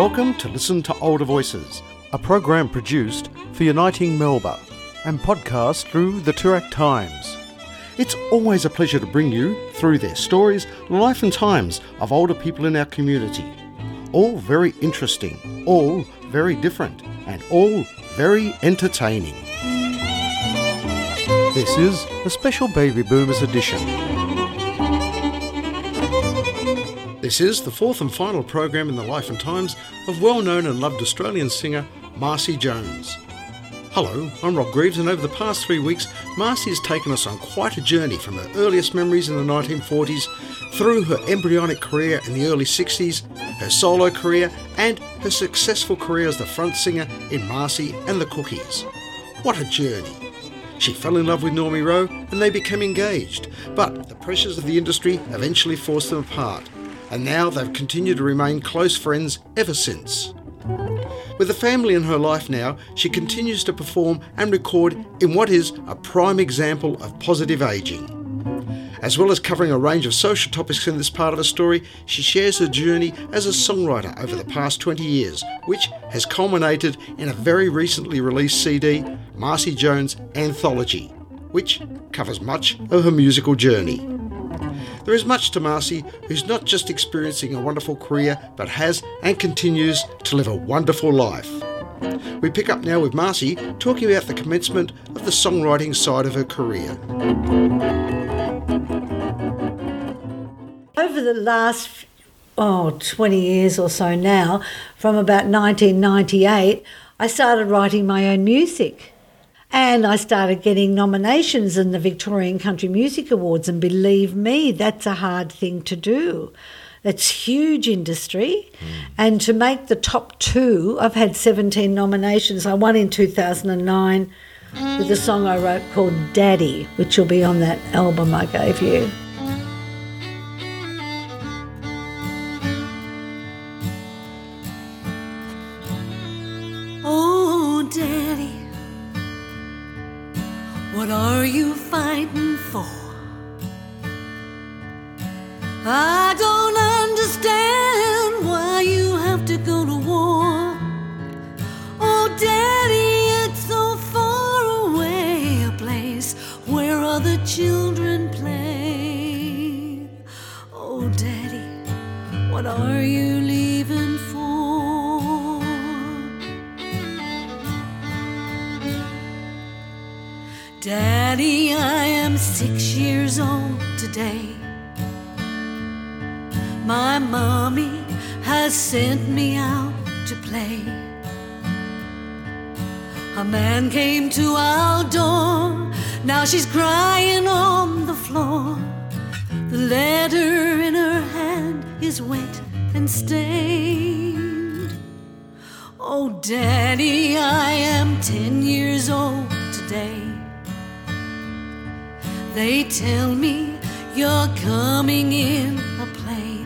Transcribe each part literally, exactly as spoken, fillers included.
Welcome to Listen to Older Voices, a program produced for Uniting Melba and podcast through the Toorak Times. It's always a pleasure to bring you through their stories, life and times of older people in our community. All very interesting, all very different, and all very entertaining. This is a special Baby Boomers edition. This is the fourth and final program in the life and times of well-known and loved Australian singer Marcy Jones. Hello, I'm Rob Greaves, and over the past three weeks, Marcy has taken us on quite a journey from her earliest memories in the nineteen forties, through her embryonic career in the early sixties, her solo career, and her successful career as the front singer in Marcy and the Cookies. What a journey! She fell in love with Normie Rowe and they became engaged, but the pressures of the industry eventually forced them apart, and now they've continued to remain close friends ever since. With a family in her life now, she continues to perform and record in what is a prime example of positive ageing. As well as covering a range of social topics in this part of her story, she shares her journey as a songwriter over the past twenty years, which has culminated in a very recently released C D, Marcy Jones Anthology, which covers much of her musical journey. There is much to Marcy, who's not just experiencing a wonderful career, but has and continues to live a wonderful life. We pick up now with Marcy talking about the commencement of the songwriting side of her career. Over the last oh, twenty years or so now, from about nineteen ninety-eight, I started writing my own music. And I started getting nominations in the Victorian Country Music Awards, and believe me, that's a hard thing to do. It's huge industry, mm. and to make the top two, I've had seventeen nominations. I won in two thousand nine with a song I wrote called Daddy, which will be on that album I gave you. Oh, Daddy, what are you fighting for? I don't understand why you have to go to war. Oh, Daddy, it's so far away, a place where other children play. Oh, Daddy, what are you leaving for? Daddy, I am six years old today. My mommy has sent me out to play. A man came to our door, now she's crying on the floor. The letter in her hand is wet and stained. Oh, Daddy, I am ten years old today. They tell me you're coming in a plane.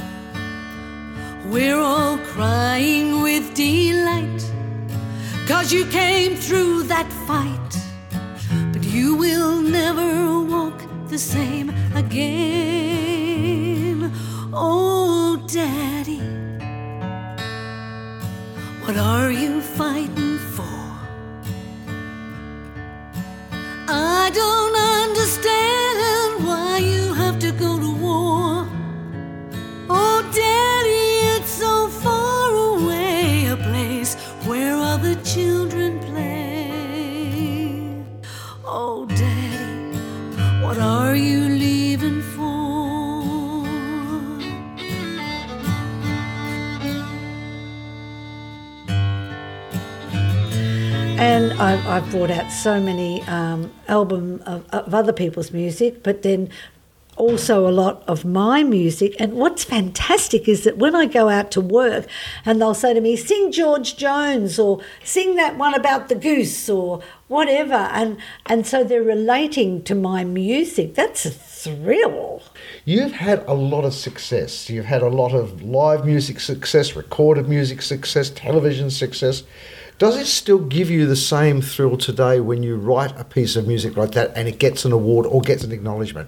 We're all crying with delight, 'cause you came through that fight. But you will never walk the same again. Oh, Daddy, what are you fighting for? I don't understand why you have to go to war. Oh, Daddy, it's so far away, a place where other children play. Oh, Daddy, what are you leaving for? And I've, I've brought out so many um, albums of, of other people's music, but then also a lot of my music. And what's fantastic is that when I go out to work and they'll say to me, sing George Jones or sing that one about the goose or whatever. And, and so they're relating to my music. That's a thrill. You've had a lot of success. You've had a lot of live music success, recorded music success, television success. Does it still give you the same thrill today when you write a piece of music like that and it gets an award or gets an acknowledgement?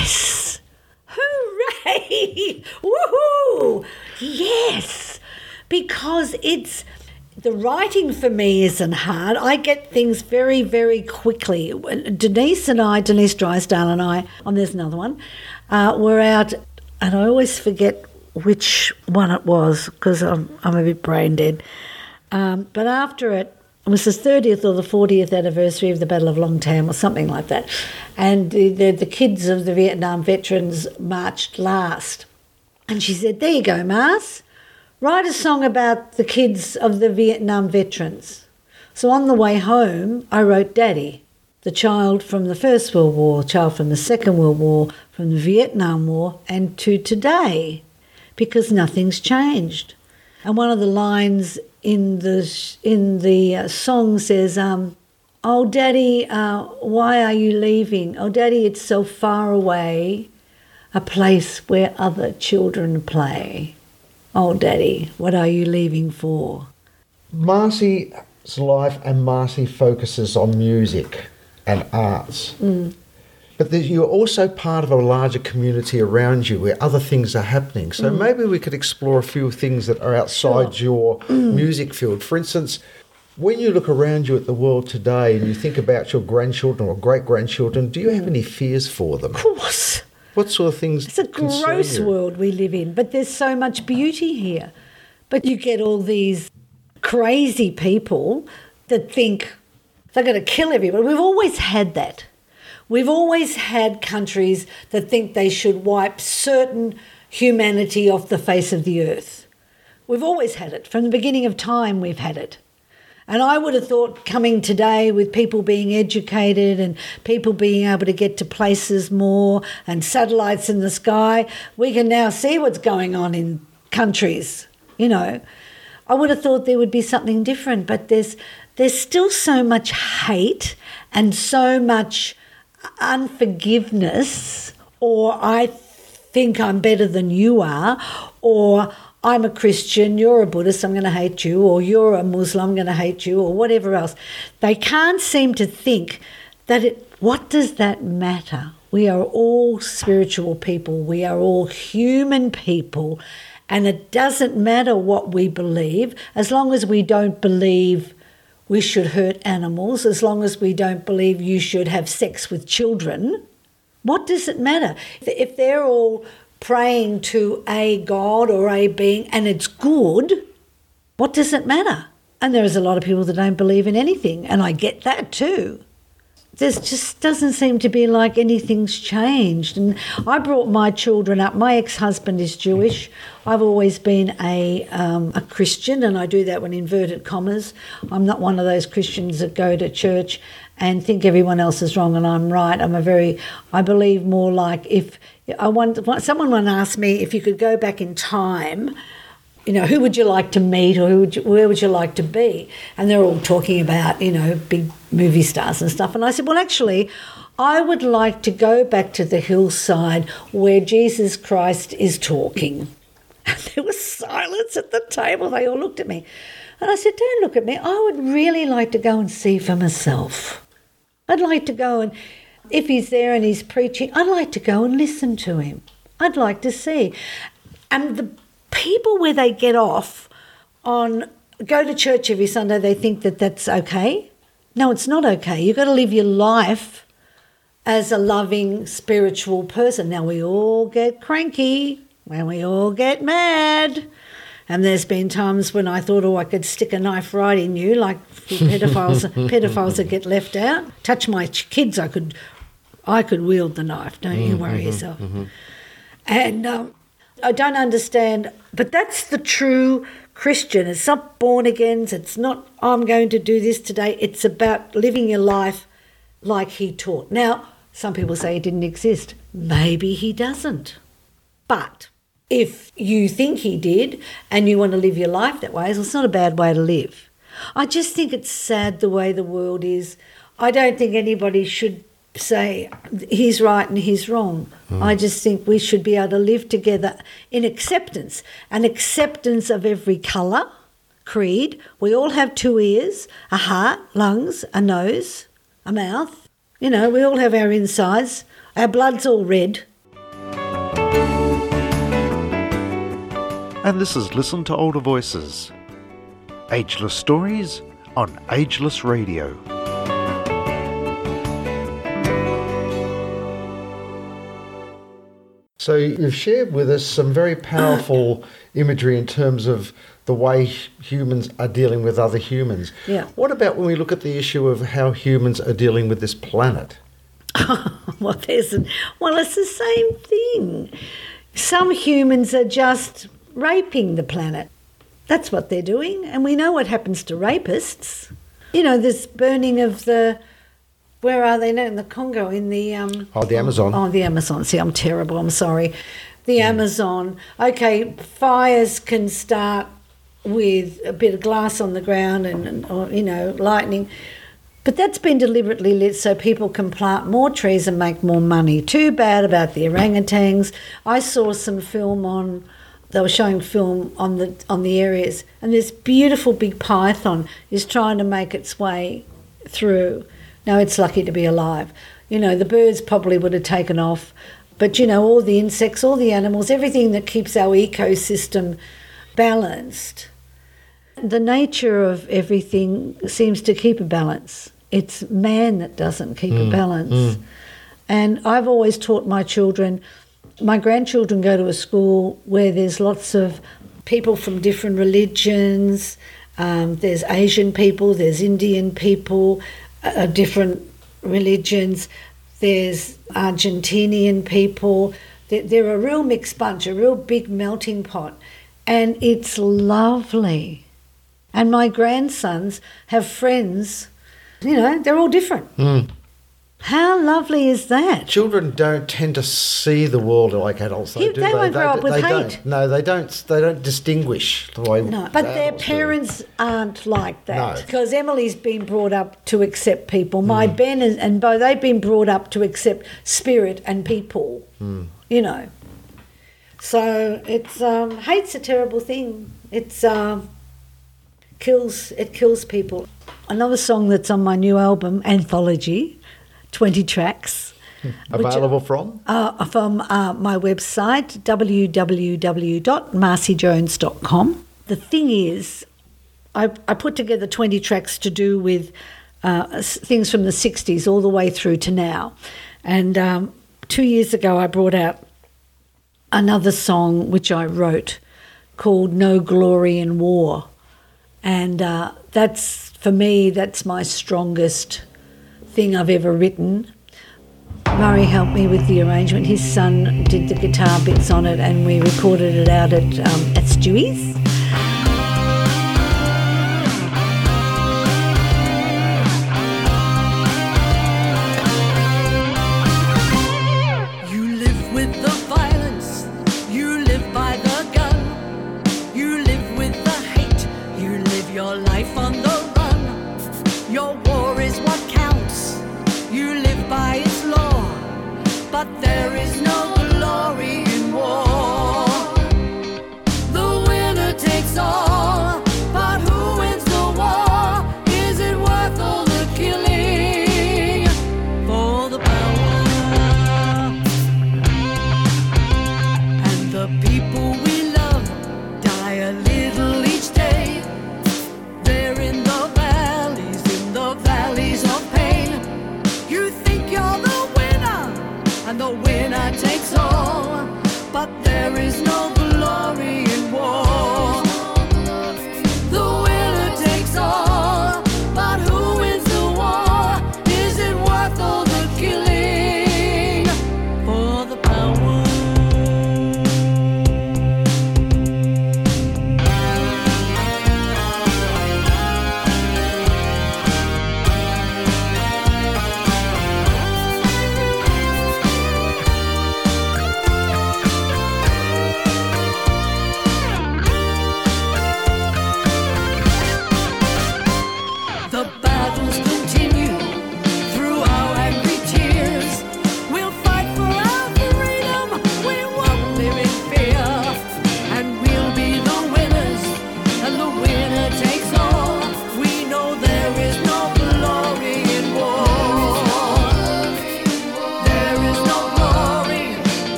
Yes! Hooray! Woohoo! Yes! because it's, the writing for me isn't hard. I get things very, very quickly. Denise and I, Denise Drysdale and I, and there's another one, uh, were out, and I always forget which one it was because I'm, I'm a bit brain dead. Um, but after it, it was the thirtieth or the fortieth anniversary of the Battle of Long Tam or something like that. And the, the, the kids of the Vietnam veterans marched last. And she said, there you go, Mars. Write a song about the kids of the Vietnam veterans. So on the way home, I wrote Daddy, the child from the First World War, child from the Second World War, from the Vietnam War, and to today, because nothing's changed. And one of the lines in the in the uh, song says, um, "Oh, Daddy, uh, why are you leaving? Oh, Daddy, it's so far away, a place where other children play. Oh, Daddy, what are you leaving for?" Marcy's life and Marcy focuses on music and arts. Mm. But there's- you're also part of a larger community around you where other things are happening. So Mm. maybe we could explore a few things that are outside Sure. your music field. For instance, when you look around you at the world today and you think about your grandchildren or great-grandchildren, do you have any fears for them? Of course. What sort of things It's a concern gross you? world we live in, but there's so much beauty here. But you get all these crazy people that think they're going to kill everybody. We've always had that. We've always had countries that think they should wipe certain humanity off the face of the earth. We've always had it. From the beginning of time, we've had it. And I would have thought coming today with people being educated and people being able to get to places more and satellites in the sky, we can now see what's going on in countries, you know. I would have thought there would be something different, but there's there's still so much hate and so much unforgiveness, or I think I'm better than you are, or I'm a Christian, you're a Buddhist, I'm going to hate you, or you're a Muslim, I'm going to hate you, or whatever else. They can't seem to think that it, what does that matter? We are all spiritual people. We are all human people. And it doesn't matter what we believe, as long as we don't believe we should hurt animals, as long as we don't believe you should have sex with children. What does it matter? If they're all praying to a God or a being and it's good, what does it matter? And there is a lot of people that don't believe in anything, and I get that too. There just doesn't seem to be like anything's changed. And I brought my children up. My ex-husband is Jewish. I've always been a um, a Christian, and I do that with inverted commas. I'm not one of those Christians that go to church and think everyone else is wrong and I'm right. I'm a very, I believe more like if I want, someone once asked me if you could go back in time, you know, who would you like to meet, or who would you, where would you like to be? And they're all talking about, you know, big movie stars and stuff. And I said, well, actually, I would like to go back to the hillside where Jesus Christ is talking. And there was silence at the table. They all looked at me. And I said, don't look at me. I would really like to go and see for myself. I'd like to go and, if he's there and he's preaching, I'd like to go and listen to him. I'd like to see. And the people where they get off on go to church every Sunday, they think that that's okay. No, it's not okay. You've got to live your life as a loving, spiritual person. Now, we all get cranky and we all get mad. And there's been times when I thought, oh, I could stick a knife right in you, like pedophiles, pedophiles that get left out. Touch my kids, I could, I could wield the knife. Don't you worry mm-hmm, yourself. Mm-hmm. And um, I don't understand, but that's the true Christian. It's not born again. It's not, I'm going to do this today. It's about living your life like he taught. Now, some people say he didn't exist. Maybe he doesn't. But if you think he did and you want to live your life that way, well, it's not a bad way to live. I just think it's sad the way the world is. I don't think anybody should say he's right and he's wrong. Mm. I just think we should be able to live together in acceptance, an acceptance of every colour, creed. We all have two ears, a heart, lungs, a nose, a mouth. You know, we all have our insides. Our blood's all red. and this is Listen to Older Voices. Ageless stories on Ageless Radio. So you've shared with us some very powerful imagery in terms of the way humans are dealing with other humans. Yeah. What about when we look at the issue of how humans are dealing with this planet? well, there's an, well, it's the same thing. Some humans are just raping the planet. That's what they're doing, and we know what happens to rapists. You know, this burning of the... Where are they now? In the Congo, in the... Um, oh, the Amazon. Oh, the Amazon. See, I'm terrible, I'm sorry. The mm. Amazon. Okay, fires can start with a bit of glass on the ground and, and or, you know, lightning. But that's been deliberately lit so people can plant more trees and make more money. Too bad about the orangutans. I saw some film on... They were showing film on the on the areas, and this beautiful big python is trying to make its way through. Now, it's lucky to be alive. You know, the birds probably would have taken off. But, you know, all the insects, all the animals, everything that keeps our ecosystem balanced. The nature of everything seems to keep a balance. It's man that doesn't keep mm, a balance. Mm. And I've always taught my children, my grandchildren go to a school where there's lots of people from different religions. Um, there's Asian people, there's Indian people, Uh, different religions, there's Argentinian people, they're, they're a real mixed bunch, a real big melting pot, and it's lovely. And my grandsons have friends, you know, they're all different. Mm. How lovely is that? Children don't tend to see the world like adults, though, Yeah, do they they? won't grow up with they hate. Don't. No, they don't. They don't distinguish the way. No, but their adults do. parents aren't like that. No. Because Emily's been brought up to accept people. My mm. Ben and, and Bo, they've been brought up to accept spirit and people, mm. you know. So it's um, hate's a terrible thing. It's um, kills. It kills people. Another song that's on my new album, Anthology, twenty tracks. Available which, from? Uh, from uh, my website, w w w dot marcy jones dot com. The thing is, I, I put together twenty tracks to do with uh, things from the sixties all the way through to now. And um, two years ago I brought out another song which I wrote called No Glory in War. And uh, that's, for me, that's my strongest thing I've ever written. Murray helped me with the arrangement. His son did the guitar bits on it, and we recorded it out at um, at Stewie's. You live with the violence, you live by the gun, you live with the hate, you live your life on the run. Your war is what counts, you live by its law, but there is no glory in war. The winner takes all, but who wins the war? Is it worth all the killing for the power? And the people we love die a little each day. They're in the valleys, in the valleys of pain. You think you're the winner, and the winner takes all, but there is no glory in war.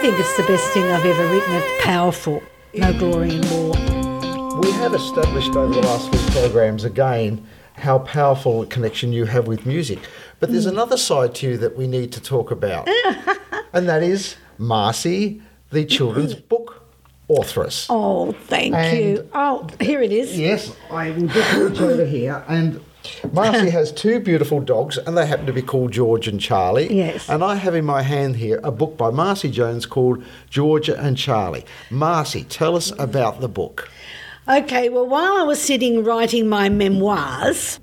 think it's the best thing I've ever written. It's powerful. No glory in war. We have established over the last few programs again how powerful a connection you have with music. But there's another side to you that we need to talk about. And that is Marcy, the children's book authoress. Oh, thank And- you. Oh, here it is. Yes, I will just reach over here. And Marcy has two beautiful dogs, and they happen to be called George and Charlie. Yes. And I have in my hand here a book by Marcy Jones called Georgia and Charlie. Marcy, tell us about the book. Okay, well, while I was sitting writing my memoirs,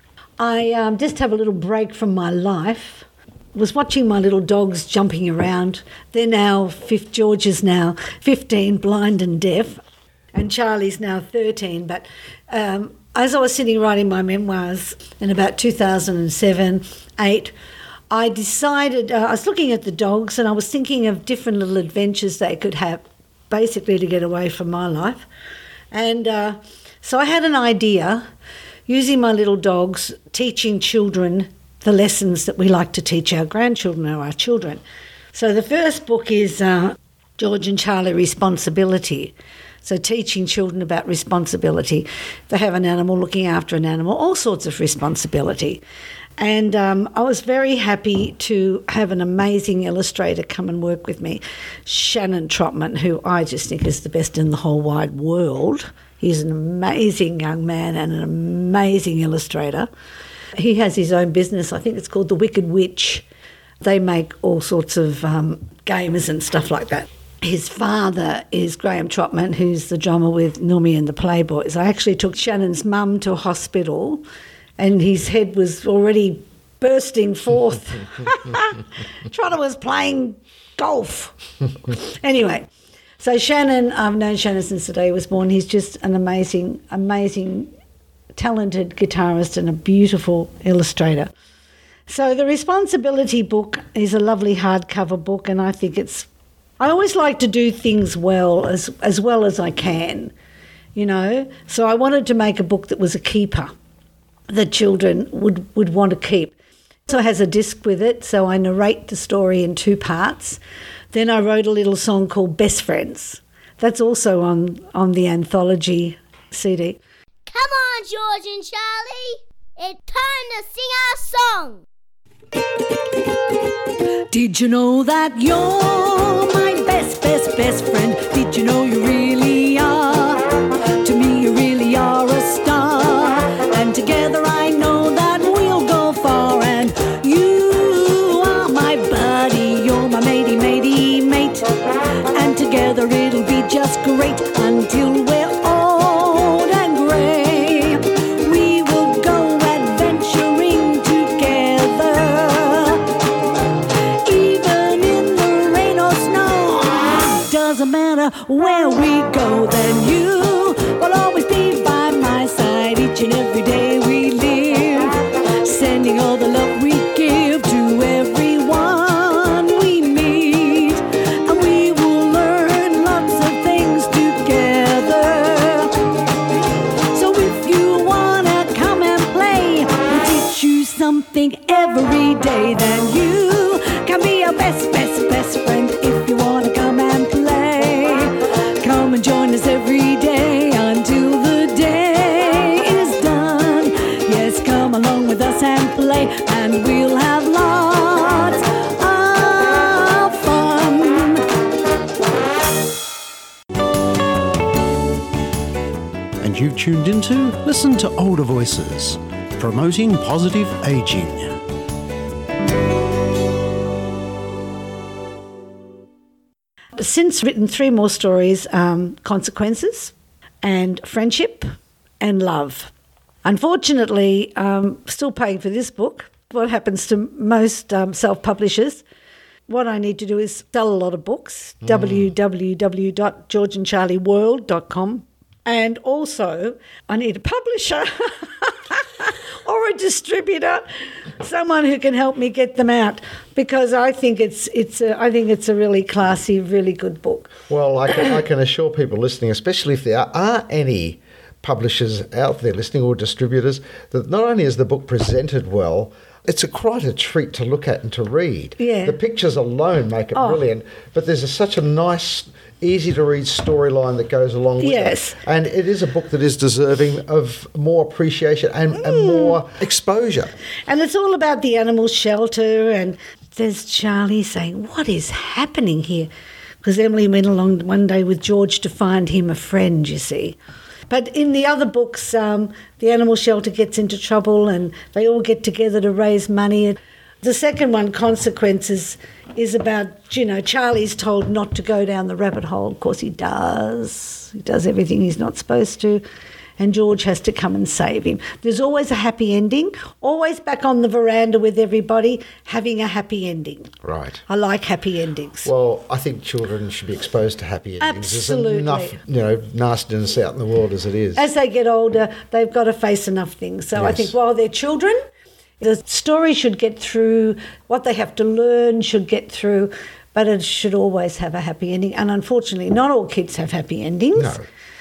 I um, just have a little break from my life. Was watching my little dogs jumping around. They're now, fifth, George is now fifteen, blind and deaf, and Charlie's now thirteen. But um, as I was sitting writing my memoirs in about two thousand seven, eight, I decided, uh, I was looking at the dogs and I was thinking of different little adventures they could have, basically to get away from my life. And uh, so I had an idea, using my little dogs, teaching children the lessons that we like to teach our grandchildren or our children. So the first book is uh, George and Charlie Responsibility. So teaching children about responsibility. They have an animal, looking after an animal, all sorts of responsibility. And um, I was very happy to have an amazing illustrator come and work with me, Shannon Trotman, who I just think is the best in the whole wide world. He's an amazing young man and an amazing illustrator. He has his own business. I think it's called The Wicked Witch. They make all sorts of um, games and stuff like that. His father is Graham Trotman, who's the drummer with Numi and the Playboys. I actually took Shannon's mum to a hospital and his head was already bursting forth. Trotter was playing golf. Anyway, so Shannon, I've known Shannon since the day he was born. He's just an amazing, amazing, talented guitarist and a beautiful illustrator. So the Responsibility book is a lovely hardcover book, and I think it's, I always like to do things well, as as well as I can, you know. So I wanted to make a book that was a keeper, that children would, would want to keep. So it has a disc with it, so I narrate the story in two parts. Then I wrote a little song called Best Friends. That's also on, on the anthology C D. Come on, George and Charlie. It's time to sing our song. Did you know that you're my best, best, best friend? Did you know you really are? To me you really are a star. And together I know that we'll go far. And you are my buddy, you're my matey, matey, mate. And together it'll be just great until we're old and grey. We will go adventuring together, even in the rain or snow. Doesn't matter where we go, then you will always be by my side each and every day we live, sending all the love we give to everyone we meet. And we will learn lots of things together. So if you wanna come and play, we'll teach you something every day. Then you can be our best, best, best friend if you wanna come and play. Come and join us every day until the day is done. Yes, come along with us and play, and we'll have lots of fun. And you've tuned into Listen to Older Voices, promoting positive ageing. Since written three more stories, um, Consequences and Friendship and Love. Unfortunately, um, still paying for this book. What happens to most um, self-publishers, what I need to do is sell a lot of books, mm. w w w dot george and charlie world dot com. And also, I need a publisher or a distributor, someone who can help me get them out, because I think it's it's a, I think it's a really classy, really good book. Well, I can, I can assure people listening, especially if there are, are any publishers out there listening or distributors, that not only is the book presented well, It's a quite a treat to look at and to read. Yeah. The pictures alone make it Oh. brilliant, but there's a, such a nice, easy-to-read storyline that goes along with Yes. it. And it is a book that is deserving of more appreciation and, and more exposure. And it's all about the animal shelter, and there's Charlie saying, what is happening here? Because Emily went along one day with George to find him a friend, you see. But in the other books, um, the animal shelter gets into trouble and they all get together to raise money. The second one, Consequences, is about, you know, Charlie's told not to go down the rabbit hole. Of course he does. He does everything he's not supposed to. And George has to come and save him. There's always a happy ending, always back on the veranda with everybody, having a happy ending. Right. I like happy endings. Well, I think children should be exposed to happy endings. Absolutely. There's enough, you know, nastiness out in the world as it is. As they get older, they've got to face enough things. So I Yes. think while they're children, the story should get through, what they have to learn should get through, but it should always have a happy ending. And unfortunately, not all kids have happy endings. No.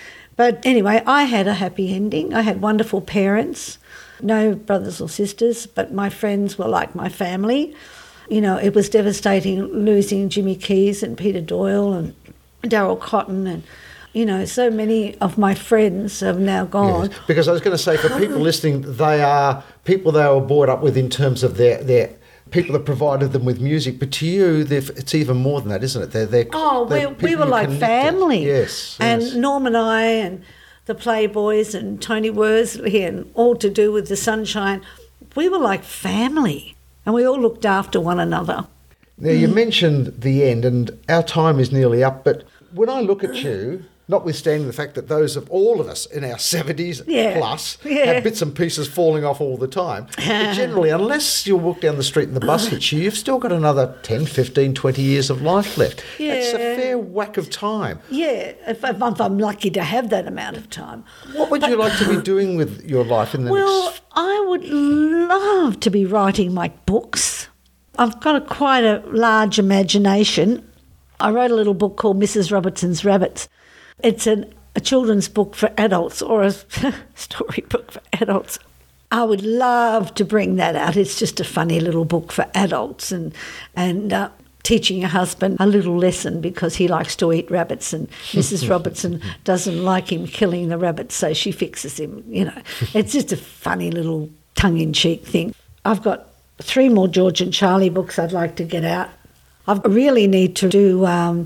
But anyway, I had a happy ending. I had wonderful parents, no brothers or sisters, but my friends were like my family. You know, it was devastating losing Jimmy Keys and Peter Doyle and Darryl Cotton, and, you know, so many of my friends have now gone. Yes. Because I was going to say, for people listening, they are people they were brought up with in terms of their, their people that provided them with music. But to you, they've- it's even more than that, isn't it? They're, they're, Oh, they're we, we people were you like connected. family. Yes, And yes. Norm and I and the Playboys and Tony Worsley and All to Do with the Sunshine, we were like family and we all looked after one another. Now, you mentioned the end, and our time is nearly up, but when I look at you, notwithstanding the fact that those of all of us in our seventies Yeah. plus Yeah. have bits and pieces falling off all the time, but generally, unless you walk down the street and the bus hits you, you've still got another ten, fifteen, twenty years of life left. It's a Yeah. fair whack of time. Yeah, if, if I'm- if I'm lucky to have that amount of time. What would you like to be doing with your life in the Well, next... I would love to be writing my books. I've got a, quite a large imagination. I wrote a little book called Missus Robertson's Rabbits. It's an, a children's book for adults, or a storybook for adults. I would love to bring that out. It's just a funny little book for adults, and and uh, teaching your husband a little lesson because he likes to eat rabbits, and Missus Robertson doesn't like him killing the rabbits, so she fixes him. You know, it's just a funny little tongue-in-cheek thing. I've got three more George and Charlie books I'd like to get out. I really need to do um,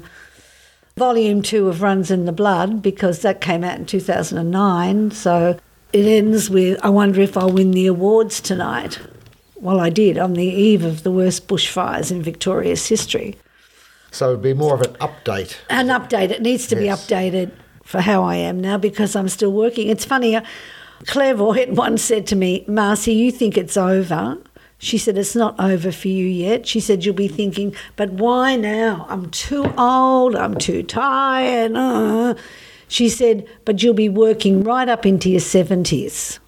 volume two of Runs in the Blood, because that came out in two thousand nine. So it ends with, I wonder if I'll win the awards tonight. Well, I did, on the eve of the worst bushfires in Victoria's history. So it would be more of an update. An update. It needs to Yes. be updated for how I am now, because I'm still working. It's funny, uh, Claire Voigt once said to me, Marcy, you think it's over. She said, it's not over for you yet. She said, you'll be thinking, but why now? I'm too old, I'm too tired. Uh. She said, but you'll be working right up into your seventies.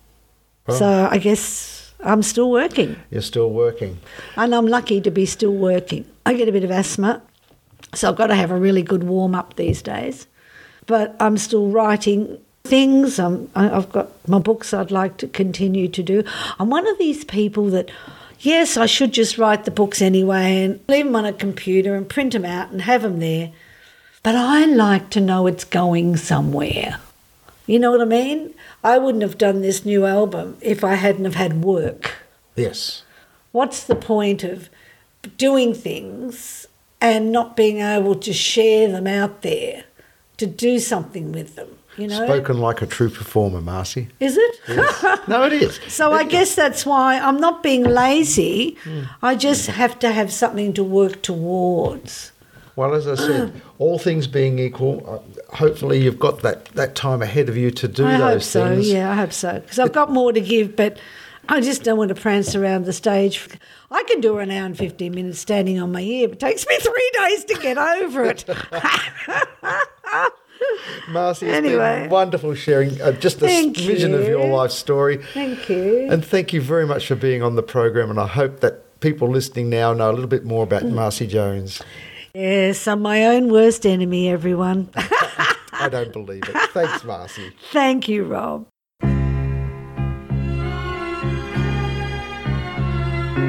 So I guess I'm still working. You're still working. And I'm lucky to be still working. I get a bit of asthma, so I've got to have a really good warm-up these days. But I'm still writing things. I'm, I- I've got my books I'd like to continue to do. I'm one of these people that, yes, I should just write the books anyway and leave them on a computer and print them out and have them there. But I like to know it's going somewhere. You know what I mean? I wouldn't have done this new album if I hadn't have had work. Yes. What's the point of doing things and not being able to share them out there, to do something with them, you know? Spoken like a true performer, Marcy. Is it? No, it is. So I guess that's why I'm not being lazy. I just have to have something to work towards. Well, as I said, all things being equal, uh, hopefully you've got that, that time ahead of you to do I those hope so, things. yeah, I hope so. Because I've got more to give, but I just don't want to prance around the stage. I can do an hour and fifteen minutes standing on my ear, but it takes me three days to get over it. Marcy, it's Anyway. been wonderful sharing uh, just a Thank vision of you. your life story. Thank you. And thank you very much for being on the program, and I hope that people listening now know a little bit more about Marcy Jones. Yes, I'm my own worst enemy, everyone. I don't believe it. Thanks, Marcy. Thank you, Rob.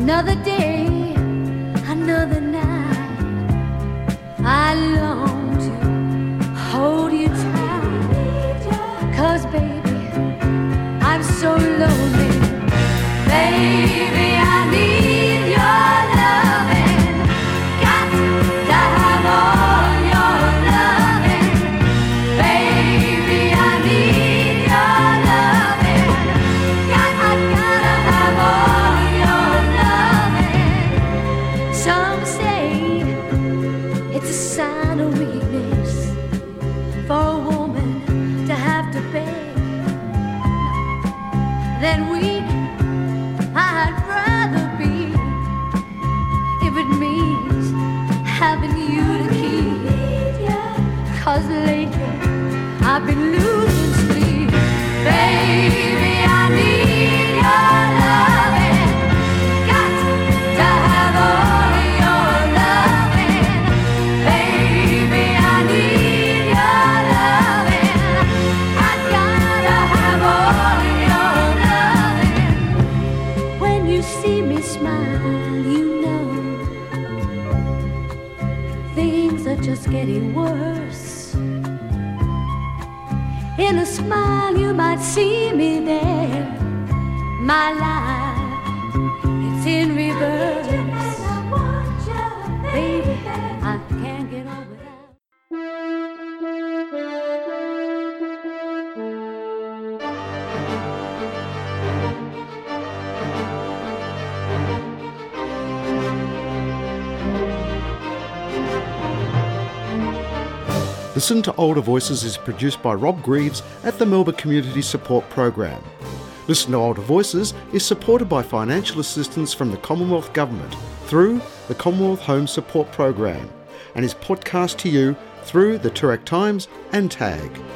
Another day, another night, I long to hold you tight. 'Cause baby, I'm so lonely. Baby, I need your loving. Got to have all your loving. Baby, I need your loving. Got, I gotta have all your loving. Some say it's a sign of weakness for a woman to have to beg. Then weak I'd rather be, if it means having you to keep. 'Cause lately I've been losing sleep. Baby, I need your loving. Got to have all your loving. Baby, I need your loving. I gotta have all your loving. When you see me smile, you know things are just getting worse. In a smile you might see me there. My life, it's in reverse. Baby, I can't get on without. Listen to Older Voices is produced by Rob Greaves at the Melbourne Community Support Program. Listen to Older Voices is supported by financial assistance from the Commonwealth Government through the Commonwealth Home Support Program and is podcast to you through the Toorak Times and Tag.